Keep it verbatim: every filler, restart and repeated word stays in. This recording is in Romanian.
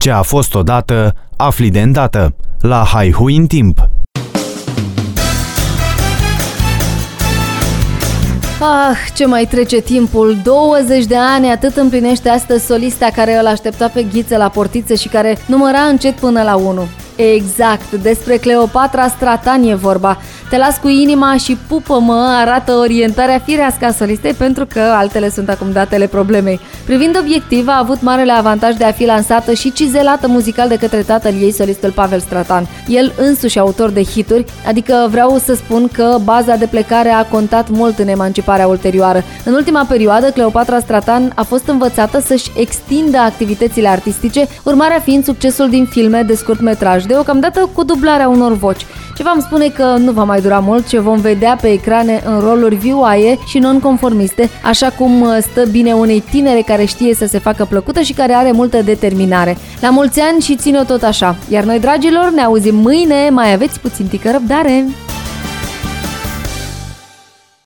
Ce a fost odată, afli de îndată. La Haihui în timp. Ah, ce mai trece timpul, douăzeci de ani, atât împlinește astăzi solista care îl aștepta pe Ghiță la portiță și care număra încet până la unu. Exact, despre Cleopatra Stratan e vorba. Te las cu inima și pupă-mă arată orientarea firească a solistei, pentru că altele sunt acum datele problemei. Privind obiectiv, a avut marele avantaj de a fi lansată și cizelată muzical de către tatăl ei, solistul Pavel Stratan. El însuși autor de hituri, adică vreau să spun că baza de plecare a contat mult în emanciparea ulterioară. În ultima perioadă, Cleopatra Stratan a fost învățată să-și extindă activitățile artistice, urmarea fiind succesul din filme de scurtmetraj, deocamdată cu dublarea unor voci. Ce v-am spune că nu va mai dura mult ce vom vedea pe ecrane în roluri vioaie și nonconformiste, așa cum stă bine unei tinere care știe să se facă plăcută și care are multă determinare. La mulți ani și ține-o tot așa. Iar noi, dragilor, ne auzim mâine, mai aveți puțin tică răbdare!